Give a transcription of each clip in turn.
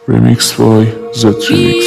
Remix by Z-Remix.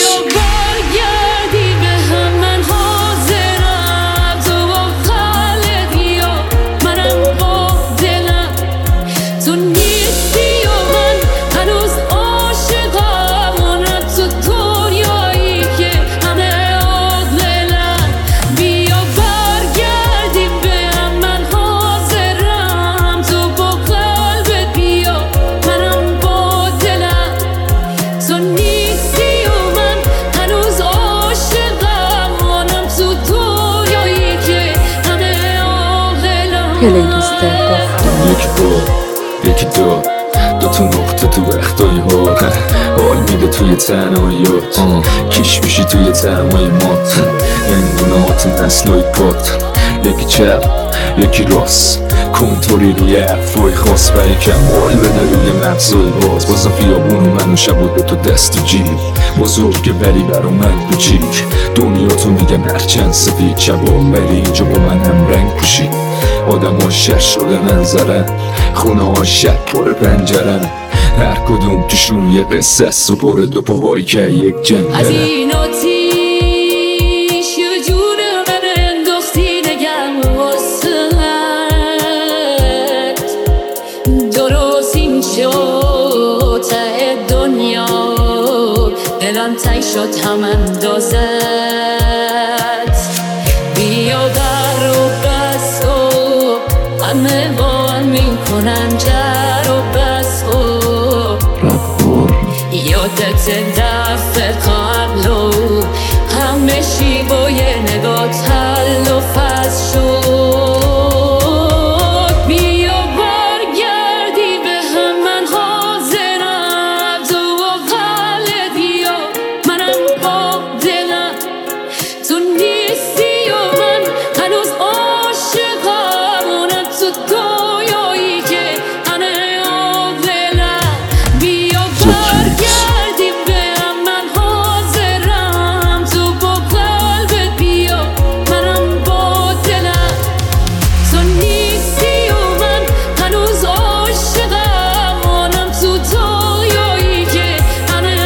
یکی بار یکی دو تا نقطه تو اختای حال میده توی تنهاییات کش میشی توی تمای مات انگونات نسلای پات یکی چپ یکی راست کنتوری روی حرفای خاص و یکم مال بده روی مغزای باز بازم خیابون و من و شب و تو دست و جیب بزرگه ولی برا من کوچیک دنیا تو میگم هرچند سفید شبا ولی اینجا با من هم رنگ پوشید آدم ها شش شده منظرن خونه ها شب پر پنجرن هر کدوم توشون یه قصه است و پر دو پاهایی که یک جنگلن از این آتیش یه جون من انداختی نگم واسهت درست اینجا ته دنیا دلم تنگ شد هم اندازت بیا بر و بس و همه با هم میکنن جر و بس و یادت دفعه قبل و همه شی با یه نگاه حل و فصل شد بیا برگردی به هم من حاضرم تو با قلب بیا منم با دلم تو نیستی و من هنوز عاشقم اونم تو دنیایی که همه عاقلم بیا برگردی به هم من حاضرم تو با قلبت بیا منم با دلم تو نیستی و من هنوز عاشقم اونم تو دنیایی که همه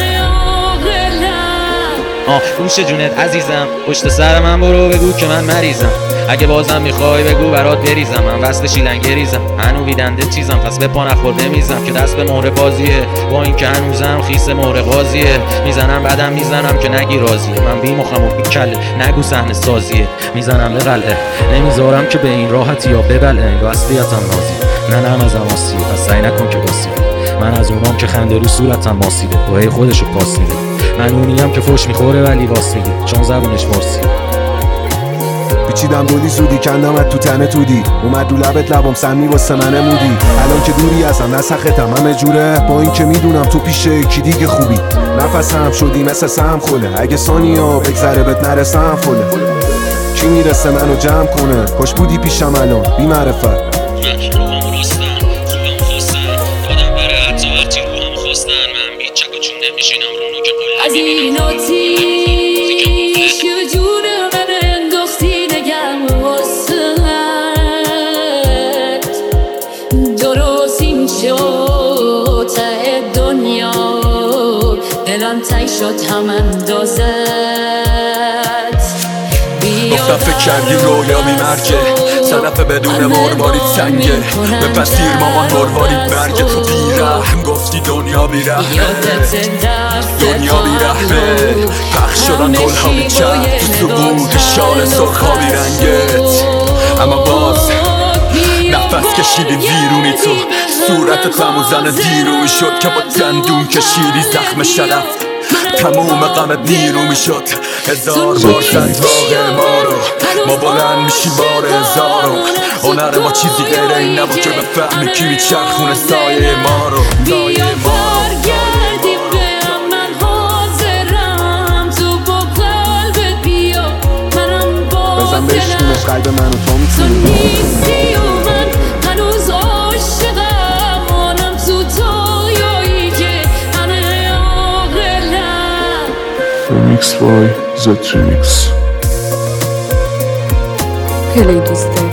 عاقلم گوش جونت عزیزم پشت سر من برو بگو که من مریضم اگه بازم میخوای بگو برات بریزم من وصل شیلنگریزم هنو ویدنده چیزم پس به پا نخورده میزم که دست به مهر بازیه با این که هنوزم خیس مهر قاضیه میزنم بعدم میزنم که نگی راضیه من بی مخم و بی کله نگو صحنه سازیه میزنم به قلعه نمیذارم که به این راحتی یا ببلعه انگار اصلیتم نازی نه از اماسیه پس سعی نکن که باسیه من از اونام که خنده رو صورتم ماسیده گوهی خودشو پاس میده من اونیم که فوش میخوره ولی واس میگه چون زبونش فارسیه پیچیدم دولی زودی کندمت تو تنه تودی اومد رو لبت لبام سمی واسه من مودی الان که دوری ازم نسختم همه جوره با این که میدونم تو پیش کی دیگه خوبی نفسم شدی مثل سهم خوله اگه ثانیا بگذره بهت نرسم فله کی میرسه منو جمع کنه کاش بودی پیشم الان بی معرفت من روحم راستن خوبم خواستن دادم بره حتی وقتی روحم خواستن من بی چک و چون نمیشینم رو نوک قله از این آتیش یه جون من انداختی نگم واسهت درست اینجا ته دنیا دلم تنگ شد هم اندازت گفتم فکر کردی رویا میمرگه صدف بدون مروارید سنگه به پسیر مامان مروارید مرگه تو بیرحم گفتی دنیا بیرحمه دنیا بیرحمه پخش شدن گلها بیچرد تو سقوط شال سرخابی رنگت اما باز نفس کشیدی ویرونی تو صورتت غم و زن زیرو شد که با دندون کشیدی زخم شرف تموم غمت نیرو میشد هزار بار زد واقع ما رو ما بلند میشیم بار هزارو هنر ما چیزی غیر این نبود که بفهمی کی میچرخونه سایه ما رو بیا برگردی به هم من حاضرم تو با قلبت بیا منم با بزن بشکونش قلب من و تو تو میتونی نیستی و من هنوز عاشقم اونم تو دنیایی که همه عاقلم Remix by Z-Remix. خیلی دوست دارم.